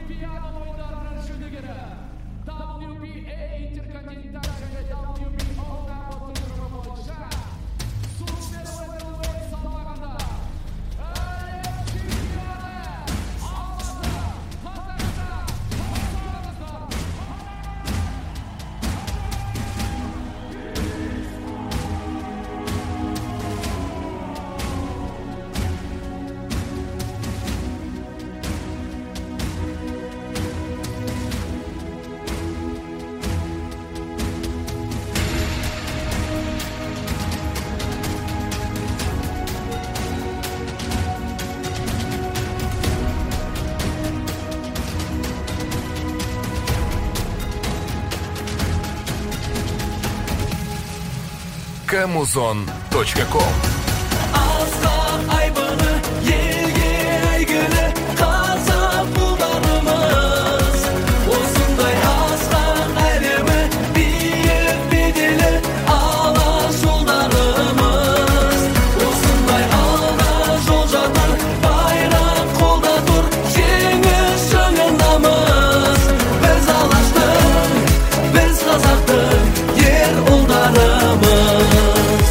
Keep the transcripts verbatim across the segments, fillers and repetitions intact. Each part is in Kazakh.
камузон точка ком. Aslan aybanı yelge aygını kazap bularımız. Osunday aslan ayrımı büyük bedeli ağlar yollarımız. Osunday ağlar yol жатыр bayrak kolda dur жеңіс шыңындамыз. Biz алаштың, biz қазақтың ер ұлдарымыз.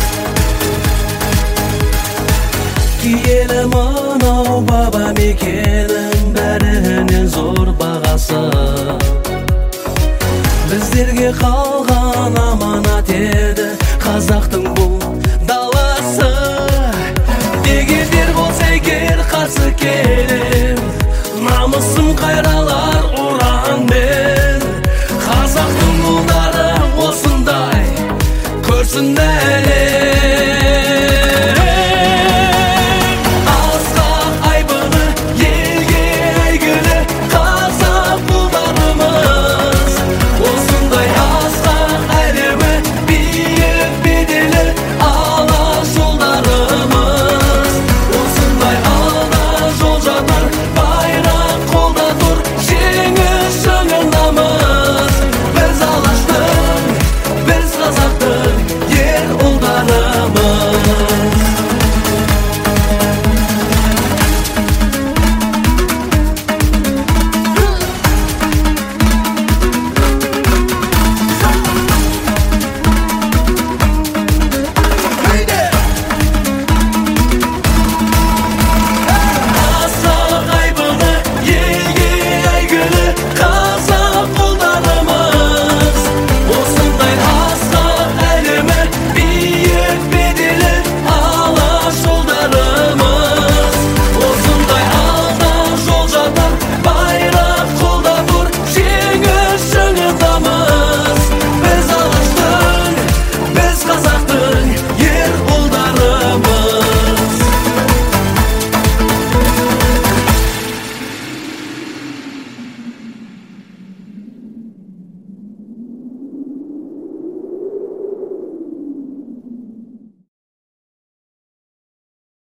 Киелі мынау баба мекенің бәрінен зор бағасы. Біздерге қалған аманат еді қазақтың